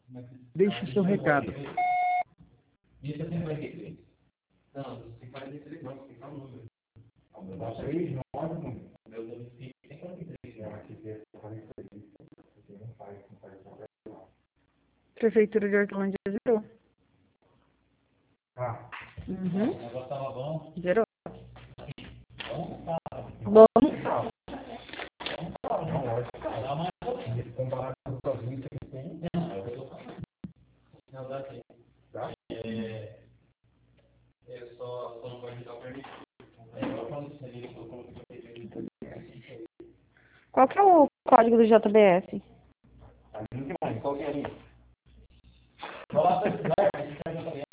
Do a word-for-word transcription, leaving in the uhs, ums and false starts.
Deixe seu recado. Isso é cinquenta e três? Não, cinquenta e três não, fica o número. Dá três, nove números. Meu domicílio é cinquenta e três. Não, aqui tem quarenta e três. Aqui não faz, não faz só. Prefeitura de Hortolândia zerou. Ah. Uhum. O negócio tava bom. Zerou. Bom, tá. Bom. Não, lógico. Dá mais um pouquinho. Comparado com os vinte que tem. Não, é o que eu tô falando. Não, dá sim. Dá? É... Eu só, só não pode dar o permitido. É, eu falo isso ali, eu tô falando que eu tenho. Qual que é o código do J B S? A linha que mais? Qual que é a linha? Vou lá pesquisar, mas isso aí eu também.